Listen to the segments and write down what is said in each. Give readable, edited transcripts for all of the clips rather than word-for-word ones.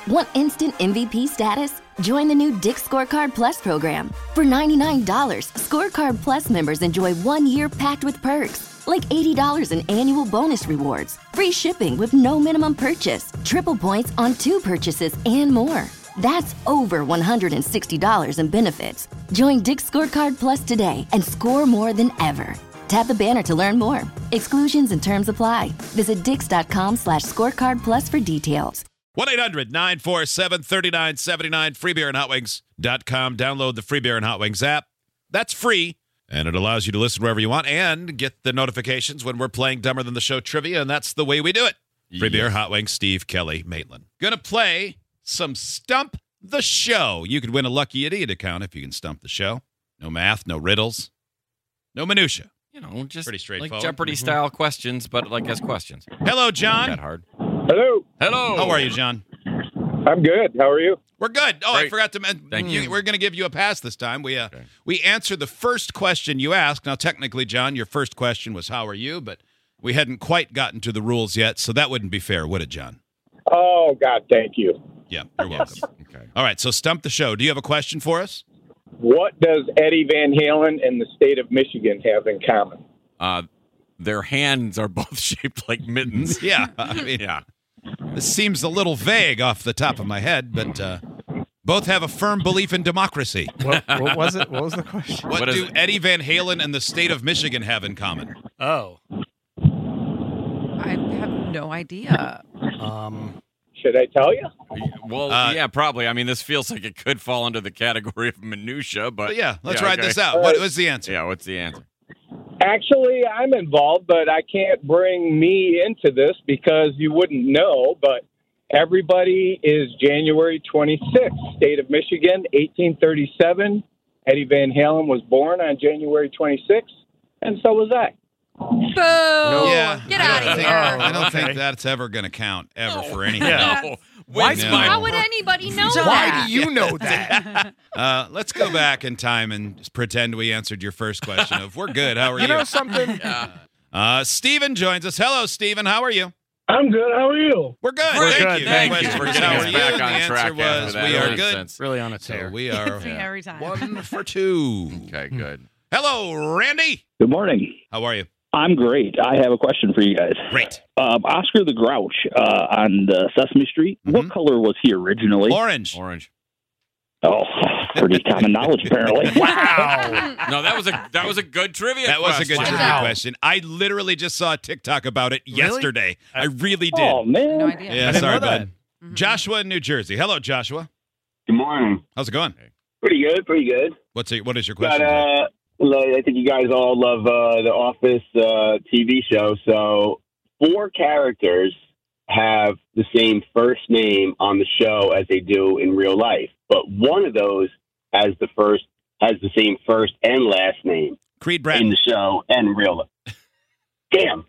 Want instant MVP status? Join the new Dick's Scorecard Plus program. For $99, Scorecard Plus members enjoy 1 year packed with perks, like $80 in annual bonus rewards, free shipping with no minimum purchase, triple points on 2 purchases, and more. That's over $160 in benefits. Join Dick's Scorecard Plus today and score more than ever. Tap the banner to learn more. Exclusions and terms apply. Visit dix.com/scorecard plus for details. 1-800-947-3979, freebeerandhotwings.com. Download the Free Beer and Hot Wings app. That's free, and it allows you to listen wherever you want and get the notifications when we're playing Dumber Than the Show trivia, and that's the way we do it. Free Beer, Hot Wings, Steve, Kelly, Maitland. Gonna play some Stump the Show. You could win a Lucky Idiot account if you can stump the show. No math, no riddles, no minutia. Just pretty straightforward. like Jeopardy-style questions, but like as questions. Hello, John. Not that hard. Hello. Hello. How are you, John? I'm good. How are you? We're good. Oh, Great. I forgot to mention. Thank you. We're going to give you a pass this time. We answered the first question you asked. Now, technically, John, your first question was "How are you?" But we hadn't quite gotten to the rules yet, so that wouldn't be fair, would it, John? Oh, God, thank you. Yeah, you're welcome. Okay. All right, so stump the show. Do you have a question for us? What does Eddie Van Halen and the state of Michigan have in common? Their hands are both shaped like mittens. Yeah, I mean, Yeah. this seems a little vague off the top of my head, but both have a firm belief in democracy. What was it? What was the question? What is do it? Eddie Van Halen and the state of Michigan have in common? Oh. I have no idea. Should I tell you? Well, yeah, probably. I mean, this feels like it could fall under the category of minutia, but But yeah, let's ride okay. this out. What was the answer? Yeah, what's the answer? Actually, I'm involved, but I can't bring me into this because you wouldn't know, but everybody is January 26th, state of Michigan, 1837. Eddie Van Halen was born on January 26th, and so was I. Boo! Yeah, Get I out don't of think- here. I don't Okay. think that's ever going to count ever for anything. No. Why When's do my- How would anybody know Why that? do you know that? Let's go back in time and just pretend we answered your first question of "We're good. How are you?" You know something? Steven joins us. Hello, Steven. How are you? I'm good. How are you? We're good. We're Thank good. you. Thank The you question for was, getting "How us are you?" back And on the answer track after was, that. "We That are makes good." sense. Really on a So tear. we are Every time. 1 for 2. Okay, good. Hello, Randy. Good morning. How are you? I'm great. I have a question for you guys. Great. Oscar the Grouch on Sesame Street. What color was he originally? Orange. Orange. Oh, pretty common knowledge, apparently. Wow. No, that was a good trivia That was a good question. trivia question. I literally just saw a TikTok about it yesterday. I really did. Oh, man. No idea. Yeah, I didn't sorry, know that. bud. Joshua in New Jersey. Hello, Joshua. Good morning. How's it going? Pretty good, pretty good. What is your But question? I think you guys all love the Office TV show. So 4 characters have the same first name on the show as they do in real life, but one of those has the same first and last name Creed in Bratton. the show and real life. Damn.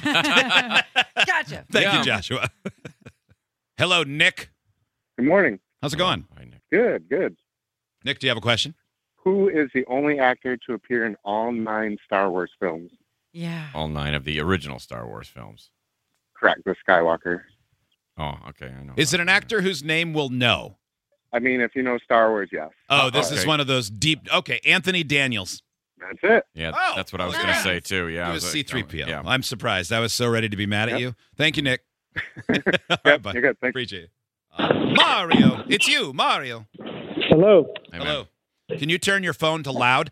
Gotcha. Thank Yeah. you, Joshua. Hello, Nick. Good morning. How's it going? Hi, Nick. Good, good. Nick, do you have a question? Who is the only actor to appear in all 9 Star Wars films? Yeah. All 9 of the original Star Wars films. Correct, the Skywalker. Oh, okay. I know. Is it an actor whose name we'll know? I mean, if you know Star Wars, yes. Oh, this is Okay. one of those deep. Okay, Anthony Daniels. That's it. Yeah, Oh, that's what I was look going at to that. say, too. Yeah, He I was like, C-3PO. Yeah. I'm surprised. I was so ready to be mad at Yep. you. Thank you, Nick. All right, Yep, bud. you're good. Thanks. Appreciate it. Mario, it's you, Mario. Hello. Hey, man. Hello. Can you turn your phone to loud?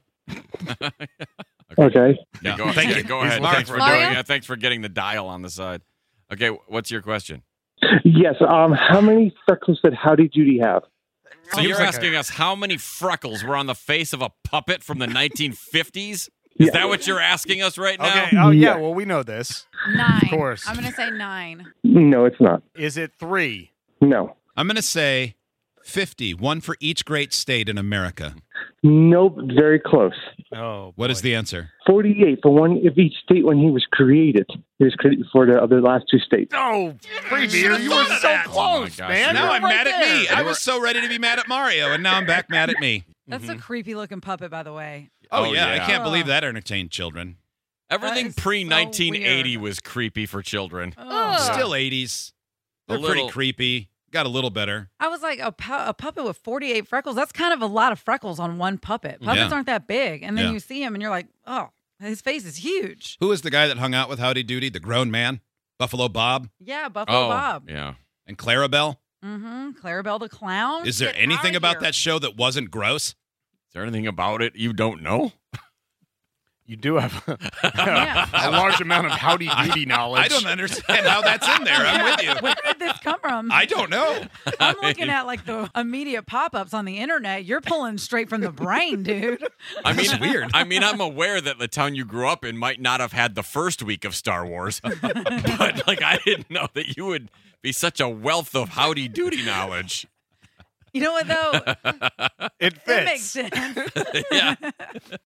Okay. Yeah, go, Thank yeah, you. go ahead. Mario. Thanks for Mario? doing it. Thanks for getting the dial on the side. Okay, what's your question? Yes. How many freckles did Howdy Doody have? So you're asking us how many freckles were on the face of a puppet from the 1950s? Is Yeah. that what you're asking us right now? Okay. Oh, yeah. Yeah. Well, we know this. 9. Of course. I'm going to say 9. No, it's not. Is it 3? No. I'm going to say 50, one for each great state in America. Nope. Very close. Oh, What boy. is the answer? 48 for one of each state when he was created. He was created for the other last 2 states. Oh, free beer. You were so close, gosh, man. you Now You're I'm right mad at there. me. I was so ready to be mad at Mario, and now I'm back mad at me. That's a creepy looking puppet, by the way. Oh, Oh, yeah. I yeah. can't believe that entertained children. Everything That is pre-1980 so weird. was creepy for children. Ugh. Still 80s. They're A pretty little. creepy. got a little better. I was like, a puppet with 48 freckles. That's kind of a lot of freckles on one puppet. Puppets Yeah. aren't that big. And then Yeah. you see him and you're like, oh, his face is huge. Who was the guy that hung out with Howdy Doody? The grown man? Buffalo Bob Yeah, Buffalo Bob. Yeah. and Clarabelle? Mm-hmm. Clarabelle the Clown. Is there Get anything outta about here. that show that wasn't gross? Is there anything about it you don't know? You do have Yeah. a large amount of howdy doody knowledge. I don't understand how that's in there. I'm with you. Where did this come from? I don't know. I'm looking at like the immediate pop-ups on the internet. You're pulling straight from the brain, dude. I mean, That's weird. I mean, I'm aware that the town you grew up in might not have had the first week of Star Wars, but like I didn't know that you would be such a wealth of howdy doody knowledge. You know what though? It It makes fits. sense. Yeah.